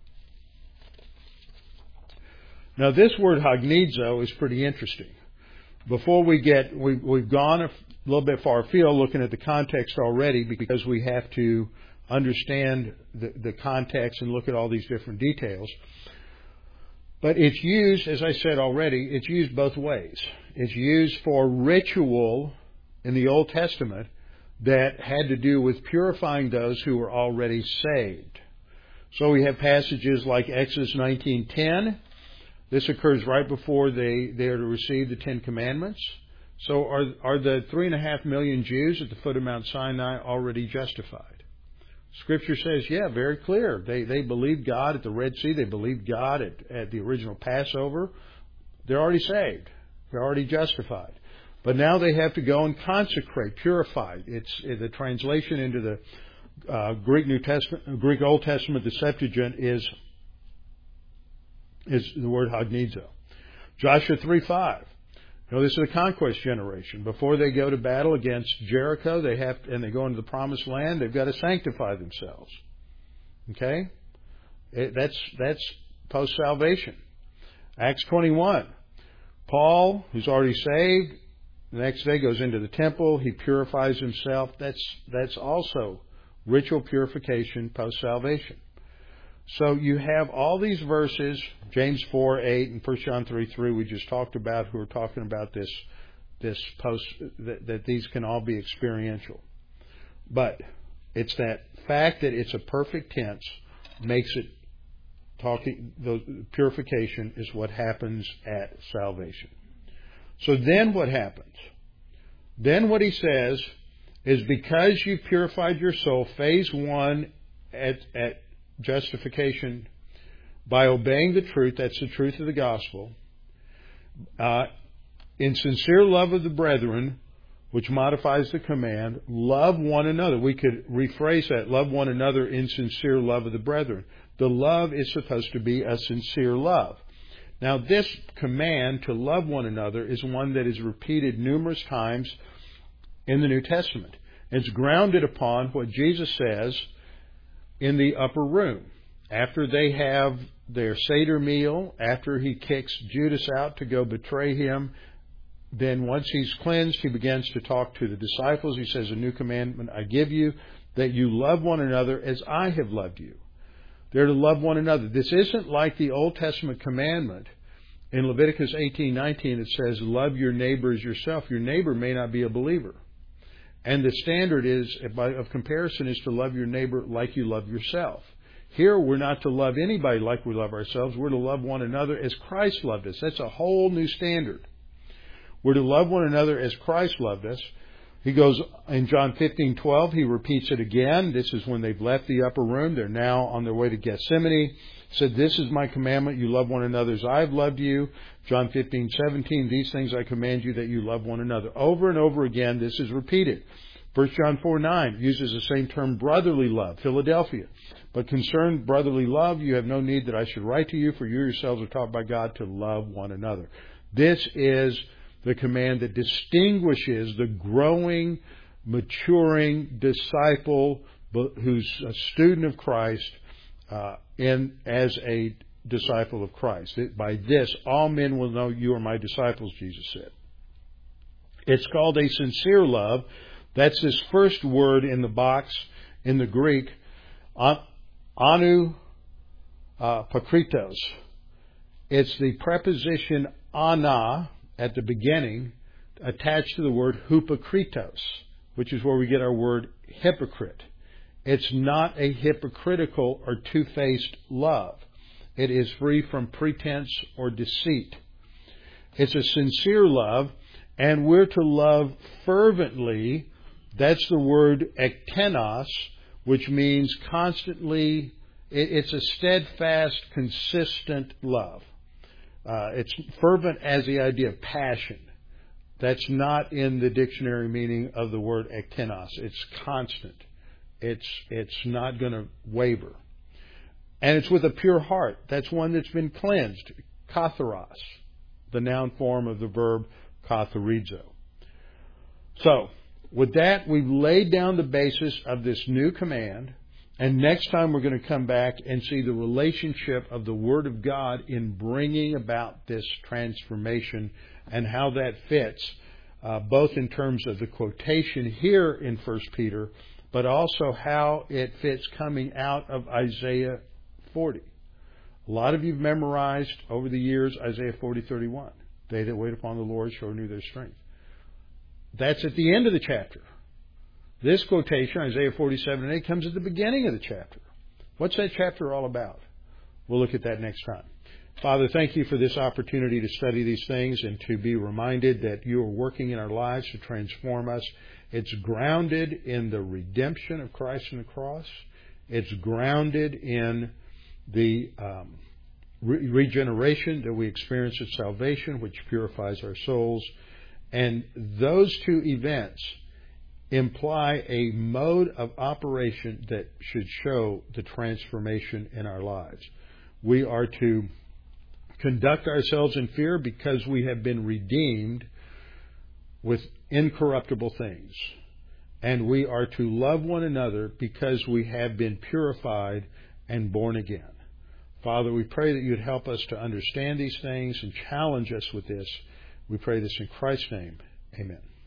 Now, this word hagnizo is pretty interesting. Before we've gone a little bit far afield looking at the context already, because we have to understand the context and look at all these different details. But it's used, as I said already, it's used both ways. It's used for ritual in the Old Testament that had to do with purifying those who were already saved. So we have passages like Exodus 19:10. This occurs right before they are to receive the Ten Commandments. So are the 3.5 million Jews at the foot of Mount Sinai already justified? Scripture says, yeah, very clear. They believed God at the Red Sea. They believed God at the original Passover. They're already saved. They're already justified. But now they have to go and consecrate, purify. It's the translation into Greek Old Testament, the Septuagint is the word hagnizo. Joshua 3:5. This is a conquest generation. Before they go to battle against Jericho, and they go into the promised land, they've got to sanctify themselves. Okay? That's post-salvation. Acts 21. Paul, who's already saved, the next day goes into the temple. He purifies himself. That's also ritual purification post-salvation. So you have all these verses, James 4:8 and 1 John 3:3 we just talked about, who are talking about this that these can all be experiential. But it's that fact that it's a perfect tense makes it the purification is what happens at salvation. So then what happens? Then what he says is, because you've purified your soul, phase one at justification, by obeying the truth, that's the truth of the gospel, in sincere love of the brethren, which modifies the command, love one another. We could rephrase that, love one another in sincere love of the brethren. The love is supposed to be a sincere love. Now, this command to love one another is one that is repeated numerous times in the New Testament. It's grounded upon what Jesus says in the upper room. After they have their Seder meal, after he kicks Judas out to go betray him, then once he's cleansed, he begins to talk to the disciples. He says, a new commandment I give you, that you love one another as I have loved you. They're to love one another. This isn't like the Old Testament commandment. In Leviticus 18:19, it says, love your neighbor as yourself. Your neighbor may not be a believer. And the standard of comparison is to love your neighbor like you love yourself. Here, we're not to love anybody like we love ourselves. We're to love one another as Christ loved us. That's a whole new standard. We're to love one another as Christ loved us. He goes in John 15:12, he repeats it again. This is when they've left the upper room. They're now on their way to Gethsemane. He said, this is my commandment. You love one another as I have loved you. John 15:17, these things I command you, that you love one another. Over and over again, this is repeated. 1 John 4:9 uses the same term, brotherly love, Philadelphia. But concerning brotherly love, you have no need that I should write to you, for you yourselves are taught by God to love one another. This is the command that distinguishes the growing, maturing disciple who's a student of Christ as a disciple of Christ. By this, all men will know you are my disciples, Jesus said. It's called a sincere love. That's this first word in the box in the Greek, anu pakritos. It's the preposition ana at the beginning attached to the word hypokritos, which is where we get our word hypocrite. It's not a hypocritical or two-faced love. It is free from pretense or deceit. It's a sincere love, and we're to love fervently. That's the word ektenos, which means constantly. It's a steadfast, consistent love. It's fervent as the idea of passion. That's not in the dictionary meaning of the word ektenos. It's constant. It's not going to waver. And it's with a pure heart. That's one that's been cleansed. Katharos, the noun form of the verb katharizo. So, with that, we've laid down the basis of this new command. And next time we're going to come back and see the relationship of the Word of God in bringing about this transformation and how that fits, both in terms of the quotation here in 1 Peter, but also how it fits coming out of Isaiah 40. A lot of you've memorized over the years Isaiah 40:31. They that wait upon the Lord shall renew their strength. That's at the end of the chapter. This quotation, Isaiah 47:8, comes at the beginning of the chapter. What's that chapter all about? We'll look at that next time. Father, thank you for this opportunity to study these things and to be reminded that you are working in our lives to transform us. It's grounded in the redemption of Christ on the cross. It's grounded in the regeneration that we experience at salvation, which purifies our souls. And those two events imply a mode of operation that should show the transformation in our lives. We are to conduct ourselves in fear because we have been redeemed with incorruptible things. And we are to love one another because we have been purified and born again. Father, we pray that you'd help us to understand these things and challenge us with this. We pray this in Christ's name. Amen.